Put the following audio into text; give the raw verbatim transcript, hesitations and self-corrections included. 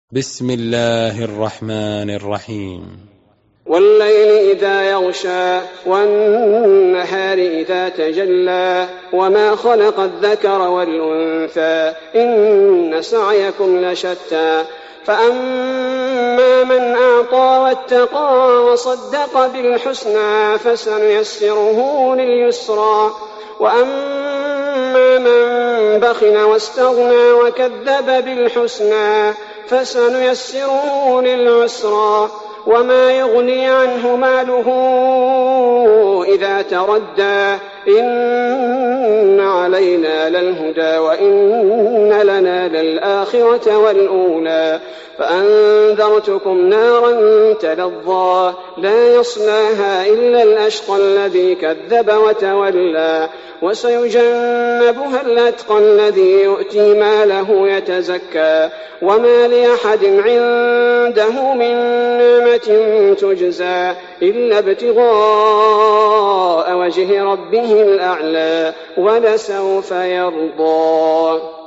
بسم الله الرحمن الرحيم. والليل إذا يغشى والنهار إذا تجلى وما خلق الذكر والأنثى إن سعيكم لشتى فأما من أعطى واتقى وصدق بالحسنى فسنيسره لليسرى وأما من بخل واستغنى وكذب بالحسنى فسنيسره للعسرى وما يغني عنه ماله إذا تردى إن علينا للهدى وإن لنا للآخرة والأولى فأنذرتكم نارا تلظى لا يصلاها إلا الأشقى الذي كذب وتولى وسيجنبها الأتقى الذي يؤتي ماله يتزكى وما لأحد عنده من نعمة تجزى إلا ابتغاء وجه ربه الأعلى ولسوف يرضى.